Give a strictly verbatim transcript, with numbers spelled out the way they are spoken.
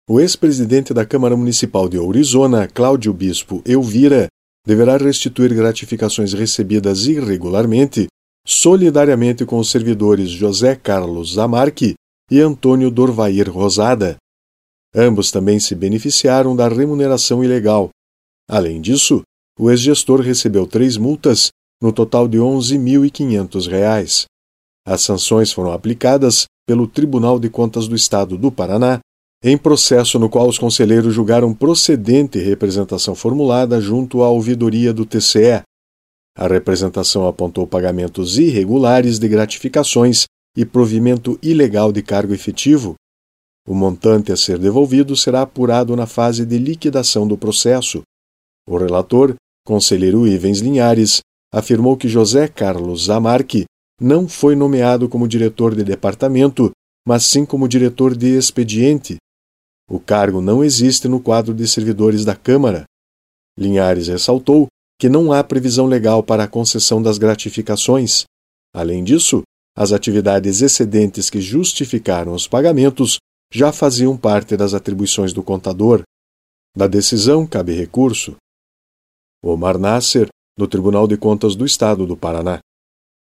O ex-presidente da Câmara Municipal de Ourizona, Cláudio Bispo Elvira, deverá restituir gratificações recebidas irregularmente, solidariamente com os servidores José Carlos Zamarque e Antônio Dorvair Rosada. Ambos também se beneficiaram da remuneração ilegal. Além disso, o ex-gestor recebeu três multas, no total de onze mil e quinhentos reais. As sanções foram aplicadas pelo Tribunal de Contas do Estado do Paraná, em processo no qual os conselheiros julgaram procedente representação formulada junto à ouvidoria do T C E. A representação apontou pagamentos irregulares de gratificações e provimento ilegal de cargo efetivo. O montante a ser devolvido será apurado na fase de liquidação do processo. O relator, conselheiro Ivens Linhares, afirmou que José Carlos Zamarque não foi nomeado como diretor de departamento, mas sim como diretor de expediente. O cargo não existe no quadro de servidores da Câmara. Linhares ressaltou que não há previsão legal para a concessão das gratificações. Além disso, as atividades excedentes que justificaram os pagamentos já faziam parte das atribuições do contador. Da decisão cabe recurso. Omar Nasser, do Tribunal de Contas do Estado do Paraná.